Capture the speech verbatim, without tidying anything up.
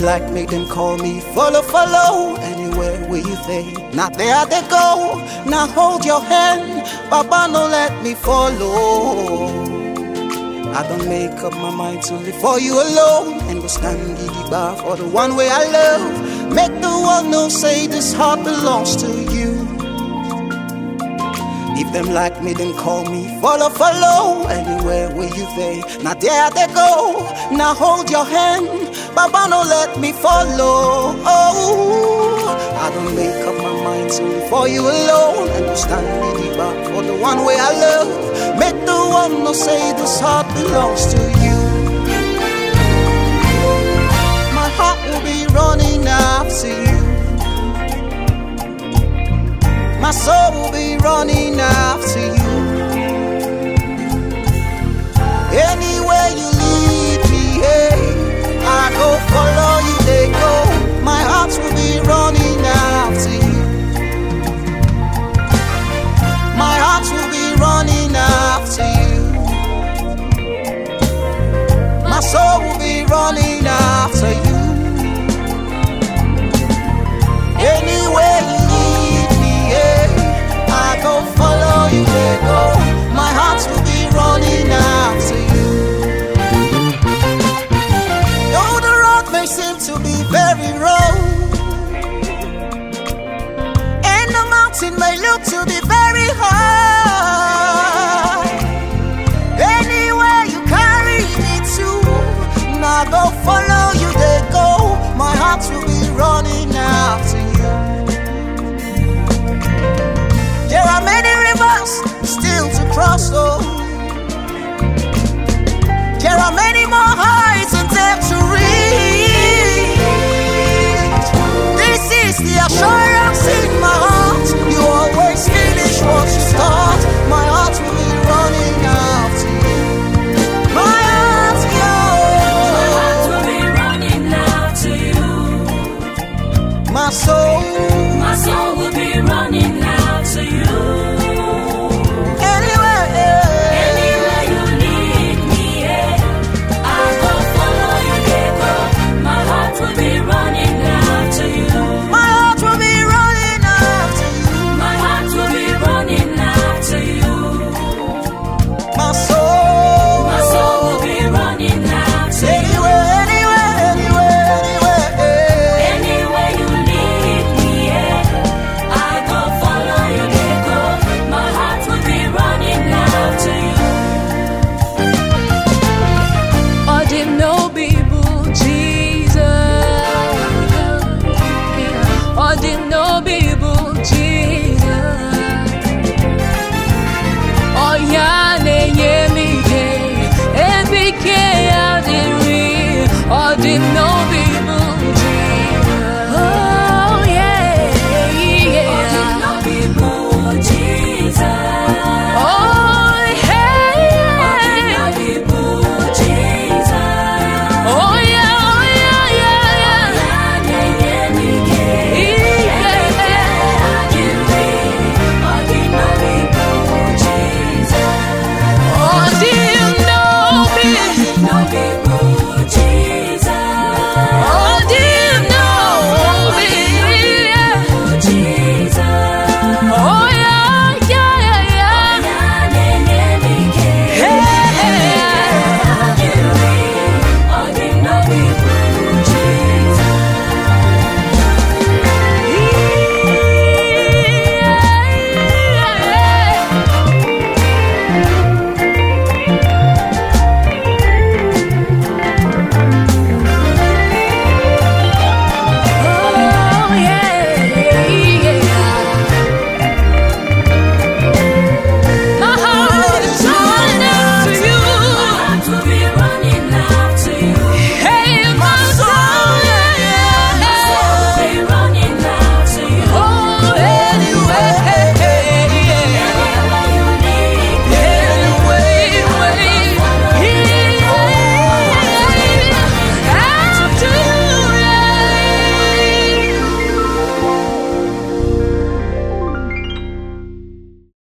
like me, them call me follow, follow. Anywhere where you say, now there they go. Now hold your hand, Papa, no let me follow. I don't make up my mind to live for you alone, and go stand giddy bar for the one way I love. Make the world know, say this heart belongs to you. If them like me, then call me follow, follow. Anywhere where you say, now there they go. Now hold your hand, Baba, no let me follow. Oh, I don't make up my mind to live for you alone, and to stand in the back for the one way I love. Make the one no say this heart belongs to you. My heart will be running after you. My soul will be running after you. Anywhere you lead me, hey, I go follow you, they go. My heart will be running after you. My heart will be running after you. My soul will be running after you.